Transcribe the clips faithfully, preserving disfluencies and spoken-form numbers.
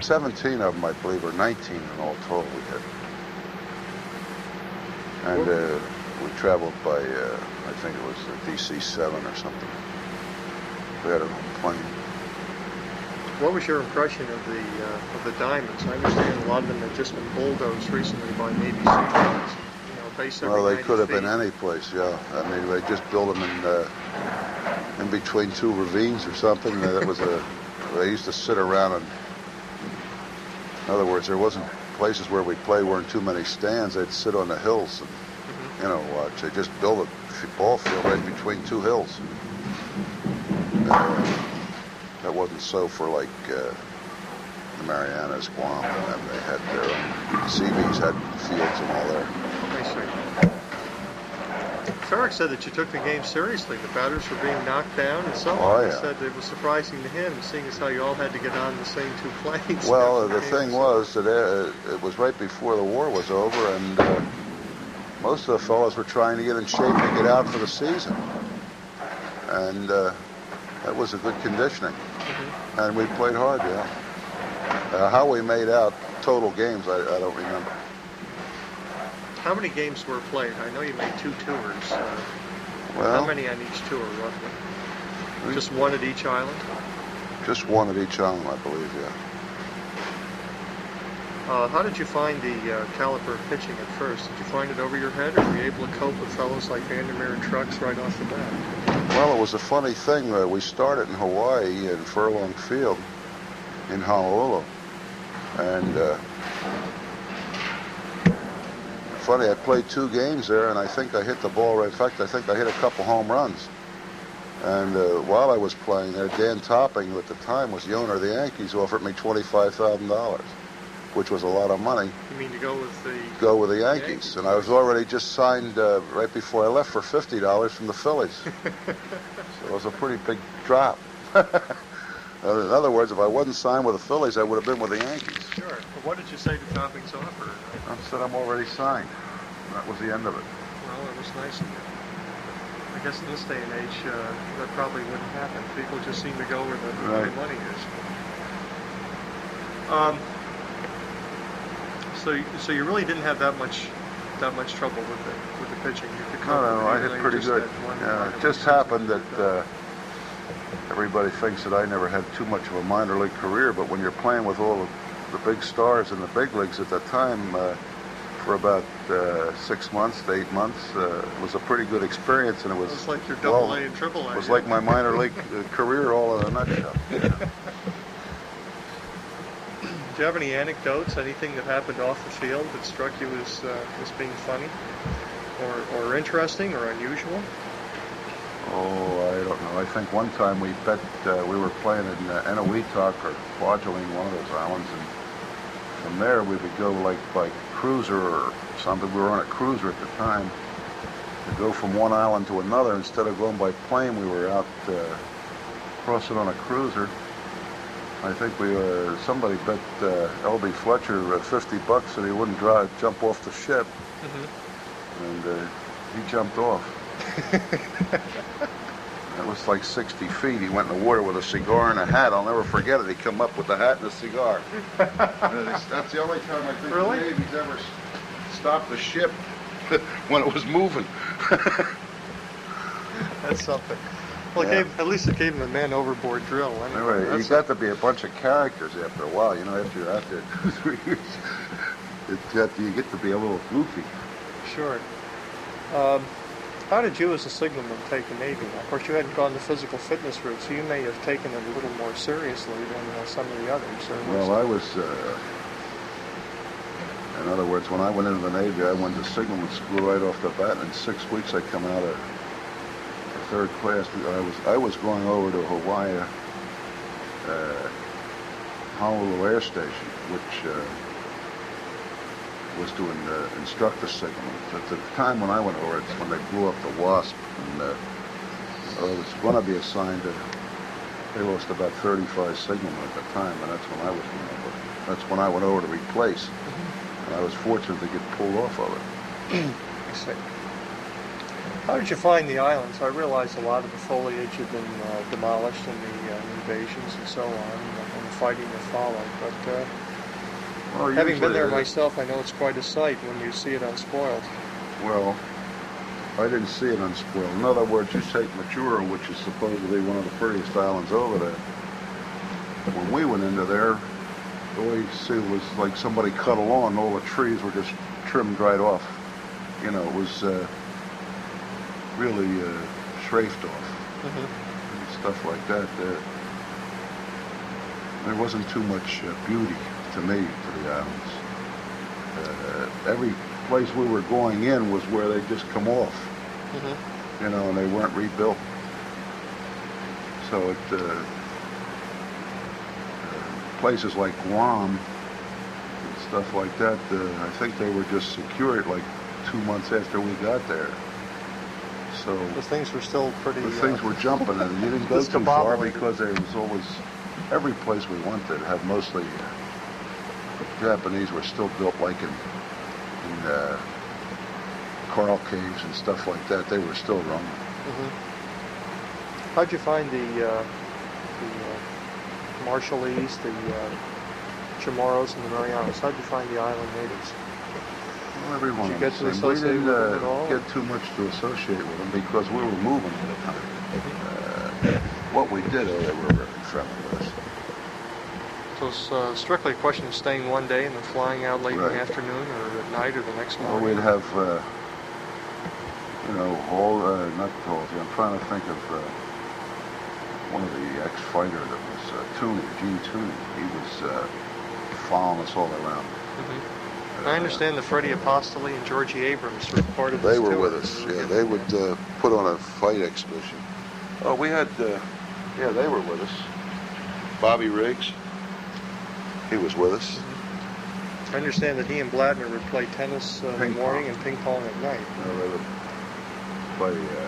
seventeen of them, I believe, or nineteen in all total we had. And uh, we traveled by, uh, I think it was the D C seven or something. We had our own plane. What was your impression of the uh, of the Diamonds? I understand a lot of them have just been bulldozed recently by Navy seaplanes. You know, based every Well, they ninety could have feet. been any place, yeah. I mean, they just built them in uh, in between two ravines or something. That was a. They used to sit around and. In other words, there wasn't places where we play weren't too many stands. They'd sit on the hills and Mm-hmm. you know watch. They just built a ball field right between two hills. And, uh, that wasn't so for like uh, the Marianas, Guam, and them. They had their own. C Bs had fields and all there. I see. Farrick said that you took the game seriously. The batters were being knocked down and so on. Oh, He yeah. said it was surprising to him, seeing as how you all had to get on the same two planes. Well, after the game thing was that uh, it was right before the war was over, and uh, most of the fellows were trying to get in shape to get out for the season. And uh, that was a good conditioning. Mm-hmm. And we played hard, yeah. Uh, how we made out total games, I, I don't remember. How many games were played? I know you made two tours. Uh, Well, how many on each tour, roughly? we- Just one at each island? just one at each island, I believe, yeah. Uh, how did you find the uh, caliber of pitching at first? Did you find it over your head, or were you able to cope with fellows like Vandermeer and Trucks right off the bat? Well, it was a funny thing. Uh, we started in Hawaii in Furlong Field in Honolulu. And uh, funny, I played two games there, and I think I hit the ball right. In fact, I think I hit a couple home runs. And uh, while I was playing there, Dan Topping, who at the time was the owner of the Yankees, offered me twenty-five thousand dollars, which was a lot of money, You mean to go with the... go with the Yankees. Yankees. And I was already just signed uh, right before I left for fifty dollars from the Phillies. So it was a pretty big drop. Uh, in other words, if I wasn't signed with the Phillies, I would have been with the Yankees. Sure. But what did you say to Topping's offer? I said I'm already signed. That was the end of it. Well, it was nice of you. I guess in this day and age, uh, that probably wouldn't happen. People just seem to go where the, where the Right. money is. Um, so, you- so you really didn't have that much, that much trouble with the with the pitching. You could No, cope no, with I anything, hit pretty just good. that one- Yeah, one it just season happened that uh, everybody thinks that I never had too much of a minor league career, but when you're playing with all of the big stars in the big leagues at that time, uh, for about uh, six months to eight months, uh, it was a pretty good experience, and it was, It was like your double well, A and triple A. it was like my minor league uh, career all in a nutshell. Yeah. Do you have any anecdotes, anything that happened off the field that struck you as uh, as being funny, or or interesting, or unusual? Oh, I don't know. I think one time we bet, uh, we were playing in uh, Eniwetok or Kwajalein, one of those islands, and from there we would go like by cruiser or something. We were on a cruiser at the time. To go from one island to another, instead of going by plane, we were out uh, crossing on a cruiser. I think we uh, somebody bet uh, L B Fletcher uh, fifty bucks that he wouldn't drive, jump off the ship, Mm-hmm. and uh, he jumped off. It was like sixty feet. He went in the water with a cigar and a hat. I'll never forget it. He come up with the hat and the cigar. And it's- that's the only time I think Really? the Navy's ever s- stopped the ship when it was moving. That's something. Well, it Yeah. gave, at least it gave him a man overboard drill. Anyway, Anyway, you That's got to be a bunch of characters after a while. You know, after you're out there two, three years, it got, you get to be a little goofy. sure. Um, how did you, as a signalman, take the Navy? Of course, you hadn't gone the physical fitness route, so you may have taken it a little more seriously than uh, some of the others. Or was Well, I was, uh, in other words, when I went into the Navy, I went to signalman school right off the bat, and in six weeks I come out of third class. I was I was going over to Hawaii, uh, Honolulu Air Station, which uh, was doing uh, instructor signalman. At the time when I went over, it's when they blew up the Wasp, and uh, I was going to be assigned to. They lost about thirty-five signalmen at the time, and that's when I was going over. That's when I went over to replace, and I was fortunate to get pulled off of it. I see. How did you find the islands? I realized a lot of the foliage had been uh, demolished in the uh, invasions and so on, and the fighting to follow. But uh, Well, having been usually there it- myself, I know it's quite a sight when you see it unspoiled. Well, I didn't see it unspoiled. In other words, you take Majuro, which is supposedly one of the prettiest islands over there. When we went into there, all you see was like somebody cut a lawn, all the trees were just trimmed right off. You know, it was uh, really uh, strafed off Mm-hmm. and stuff like that. Uh, there wasn't too much uh, beauty to me to the islands. Uh, every place we were going in was where they just come off, Mm-hmm. you know, and they weren't rebuilt. So it, uh, uh, places like Guam and stuff like that, uh, I think they were just secured like two months after we got there. So The things were still pretty. the things uh, were jumping, and you didn't go too far discombobulated. because there was always, every place we went to had mostly uh, Japanese were still built like in, in uh, coral caves and stuff like that. They were still roaming. Mm-hmm. How'd you find the uh, the uh, Marshallese, the uh, Chamorros, and the Marianas? How'd you find the island natives? Well, everyone Did you get to was the same. We associate didn't with them uh, at all? get too much to associate with them because we were moving all the time. Uh, what we did, oh, they were very friendly with us. So it's uh, strictly a question of staying one day and then flying out late in Right. the afternoon or at night or the next Well, morning. we'd have, uh, you know, all, uh, not Halsey, I'm trying to think of uh, one of the ex-fighter that was uh, Tooney, Gene Tooney. He was uh, following us all around. Mhm. Uh, I understand that Freddie Apostoli and Georgie Abrams were part of this They were tour. with us, You were yeah. getting They would uh, put on a fight expedition. Oh, we had, uh, yeah, they were with us. Bobby Riggs, he was with us. I understand that he and Bladner would play tennis uh, in the Ping pong. morning and ping pong at night. Uh, they would play, uh,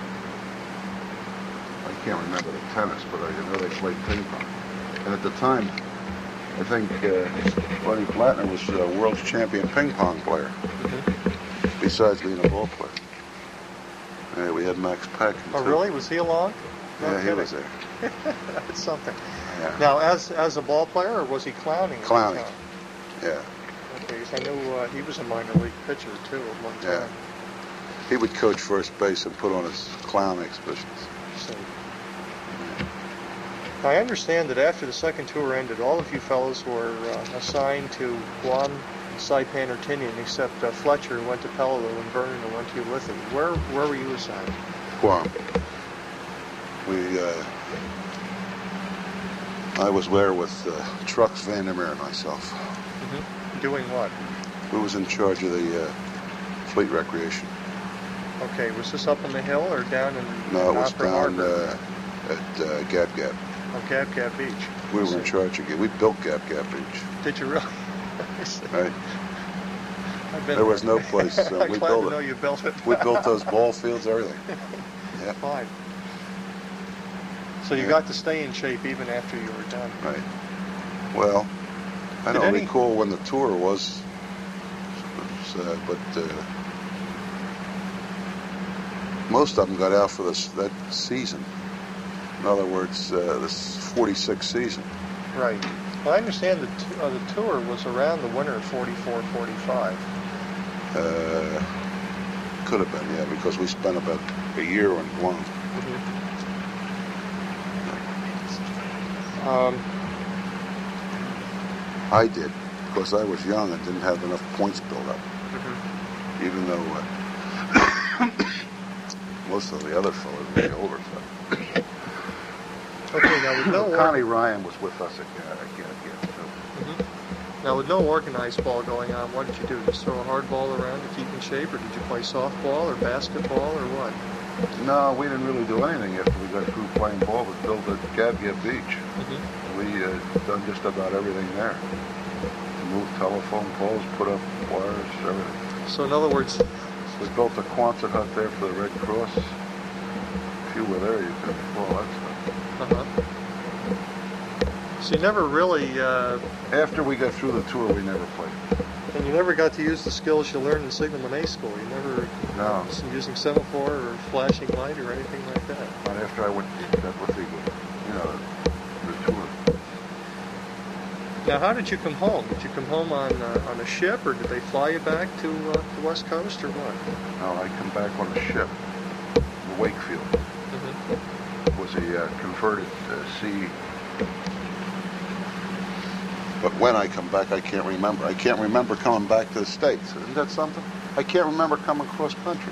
I can't remember the tennis, but I know they played ping pong. And at the time, I think uh, Buddy Bladner was a world's champion ping pong player, Mm-hmm. besides being a ball player. Yeah, we had Max Peck. Oh, too. really? Was he along? No Yeah, he kidding. was there. That's something. Yeah. Now, as as a ball player, or was he clowning? at the Clowning. time? Yeah. Okay, 'cause I knew uh, he was a minor league pitcher too at one Yeah. time. He would coach first base and put on his clown expeditions. So, I understand that after the second tour ended, all of you fellows were uh, assigned to Guam, Saipan, or Tinian, except uh, Fletcher, who went to Peleliu, and Vernon, who went to Ulithi. Where where were you assigned? Guam. We, uh, I was there with uh, Trucks Vandermeer and myself. Mm-hmm. Doing what? We was in charge of the uh, fleet recreation. Okay, was this up on the hill or down in No, it was Opera down Harbor? uh, at uh, Gap Gap. Oh, Gap Gap Beach. We I were in see. charge of it. We built Gap Gap Beach. Did you really? I see. Right? I've been There was there. no place. Uh, I'm we glad built to it. know you built it. We built those ball fields, everything. Yeah. Fine. So you Yeah. got to stay in shape even after you were done. Right. Well, I Did don't any- recall when the tour was, was, uh, but uh, most of them got out for this that season. In other words, uh, this forty-six season. Right. Well, I understand the, t- uh, the tour was around the winter of forty-four, forty-five. Uh, could have been, yeah, because we spent about a year on Guam. Um, I did, because I was young and didn't have enough points built up. mhm. Even though uh, most of the other fellows were way older. So. Okay, now with no Connie or- Ryan was with us again. again, again too. mhm. Now with no organized ball going on, what did you do? Just throw a hard ball around to keep in shape, or did you play softball or basketball or what? No, we didn't really do anything after we got through playing ball. We built at Gab Gab Beach. Mm-hmm. We uh, done just about everything there. Moved telephone poles, put up wires, everything. So in other words, We built a Quonset hut there for the Red Cross. If you were there, you could have all that stuff. uh-huh. So you never really, uh, After we got through the tour, we never played. and you never got to use the skills you learned in Signal and A school. You never No. uh, using semaphore or flashing light or anything like that. Not after I went that with the, you know, the tour. Now, how did you come home? Did you come home on uh, on a ship, or did they fly you back to uh, the West Coast, or what? No, I come back on a ship, the Wakefield. Mm-hmm. It was a uh, converted uh, sea. But when I come back, I can't remember. I can't remember coming back to the States. Isn't that something? I can't remember coming cross country.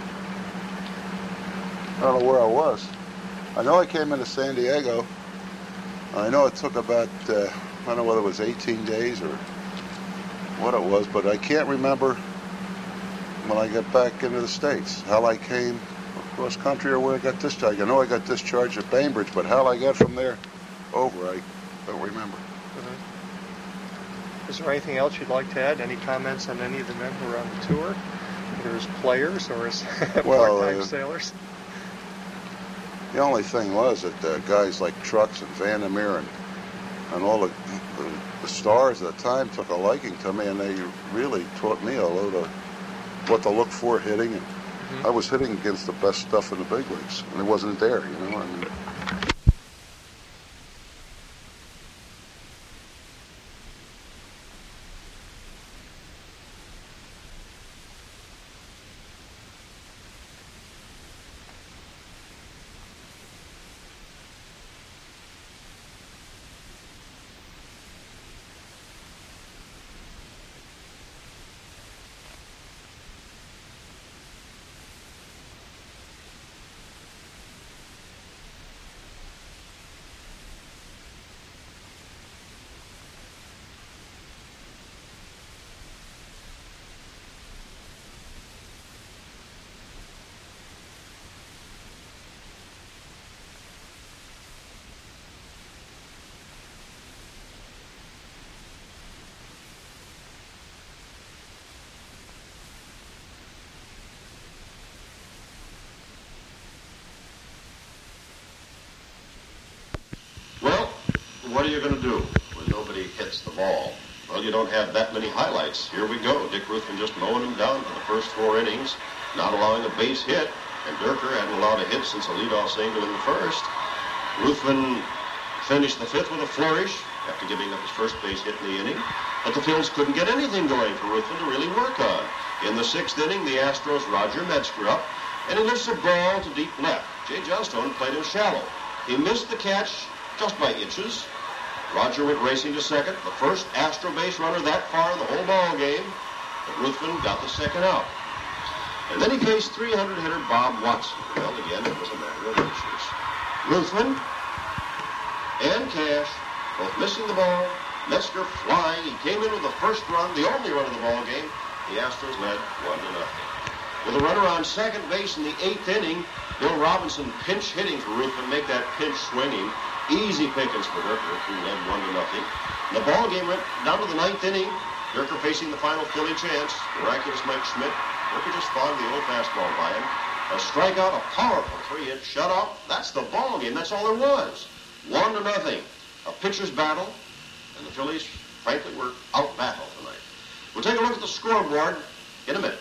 I don't know where I was. I know I came into San Diego. I know it took about, uh, I don't know whether it was eighteen days or what it was, but I can't remember when I got back into the States, how I came across country or where I got discharged. I know I got discharged at Bainbridge, but how I got from there over, I don't remember. Mm-hmm. Is there anything else you'd like to add? Any comments on any of the men who were on the tour, either as players or as well, part-time uh, sailors? The only thing was that uh, guys like Trucks and Vandermeer and, and all the, the, the stars at the time took a liking to me, and they really taught me a load of what to look for hitting. And mm-hmm. I was hitting against the best stuff in the big leagues, and it wasn't there, you know. I mean, what are you going to do when nobody hits the ball? Well, you don't have that many highlights. Here we go. Dick Ruthven just mowing him down for the first four innings, not allowing a base hit, and Durker hadn't allowed a hit since a leadoff single in the first. Ruthven finished the fifth with a flourish after giving up his first base hit in the inning, but the Phils couldn't get anything going for Ruthven to really work on. In the sixth inning, the Astros' Roger Metzger up, and he lifts a ball to deep left. Jay Johnstone played him shallow. He missed the catch just by inches. Roger went racing to second, the first Astro base runner that far in the whole ball game, but Ruthven got the second out. And then he faced three hundred hitter Bob Watson. Well, again, it was a matter of inches. Ruthven and Cash both missing the ball, Metzger flying. He came in with the first run, the only run of the ball game. The Astros led one to nothing. With a runner on second base in the eighth inning, Bill Robinson pinch hitting for Ruthven, make that pinch swinging. Easy pickings for Durker, who led one to nothing. The ball game went down to the ninth inning. Durker facing the final Philly chance. Miraculous Mike Schmidt. Durker just fogged the old fastball by him. A strikeout, a powerful three-hit shutout. That's the ball game. That's all there was. One to nothing. A pitcher's battle, and the Phillies, frankly, were out-battled tonight. We'll take a look at the scoreboard in a minute.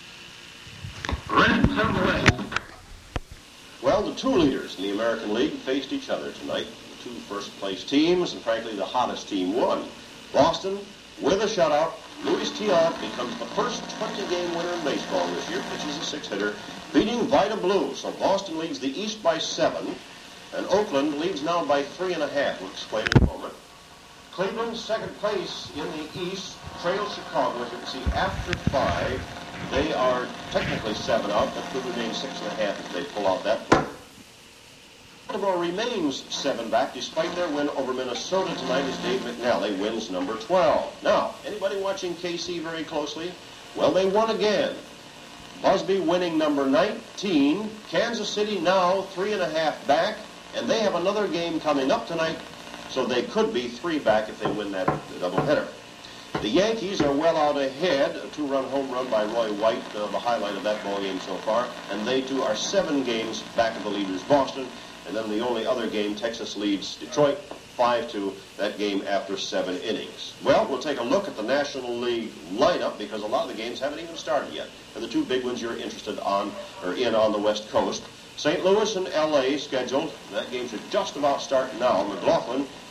Reds on the way. Well, the two leaders in the American League faced each other tonight. The two first-place teams, and frankly, the hottest team won. Boston, with a shutout, Luis Tiant becomes the first twenty-game winner in baseball this year, pitches a six-hitter, beating Vida Blue. So Boston leads the East by seven, and Oakland leads now by three and a half. We'll explain in a moment. Cleveland, second place in the East, trails Chicago, as you can see, after five. They are technically seven out, but could remain six and a half if they pull out that one. Baltimore remains seven back despite their win over Minnesota tonight as Dave McNally wins number twelve. Now, anybody watching K C very closely? Well, they won again. Busby winning number nineteen. Kansas City now three and a half back, and they have another game coming up tonight, so they could be three back if they win that doubleheader. The Yankees are well out ahead. A two-run home run by Roy White, uh, the highlight of that ball game so far. And they, too, are seven games back of the leaders, Boston. And then the only other game, Texas leads Detroit five two, that game after seven innings. Well, we'll take a look at the National League lineup because a lot of the games haven't even started yet. And the two big ones you're interested on or in on the West Coast. Saint Louis and L A scheduled. That game should just about start now. McLaughlin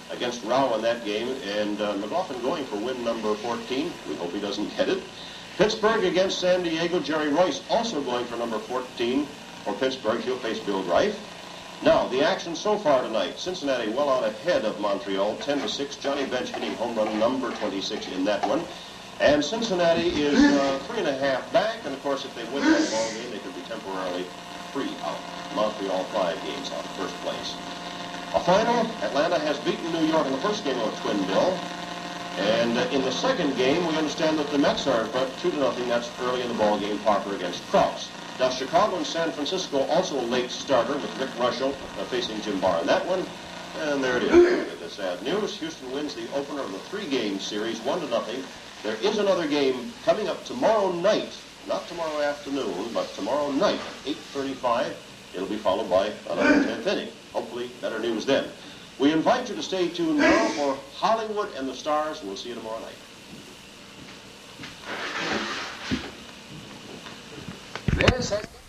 against Rao in that game, and uh, McLaughlin going for win number fourteen. We hope he doesn't get it. Pittsburgh against San Diego. Jerry Royce also going for number fourteen for Pittsburgh. He'll face Bill Greif. Now, the action so far tonight. Cincinnati well out ahead of Montreal, ten to six. Johnny Bench hitting home run number twenty-six in that one. And Cincinnati is uh, three and a half back, and of course, if they win that ball game, they could be temporarily three out. Montreal five games out of first place. A final, Atlanta has beaten New York in the first game of Twin Bill. And uh, in the second game, we understand that the Mets are in front two to nothing. That's early in the ball game, Parker against Krause. Now, Chicago and San Francisco also a late starter with Rick Russell uh, facing Jim Barr in that one. And there it is. The sad news. Houston wins the opener of the three-game series, one to nothing. There is another game coming up tomorrow night. Not tomorrow afternoon, but tomorrow night at eight thirty-five. It'll be followed by another tenth inning. Hopefully, better news then. We invite you to stay tuned now for Hollywood and the Stars. We'll see you tomorrow night. Yes,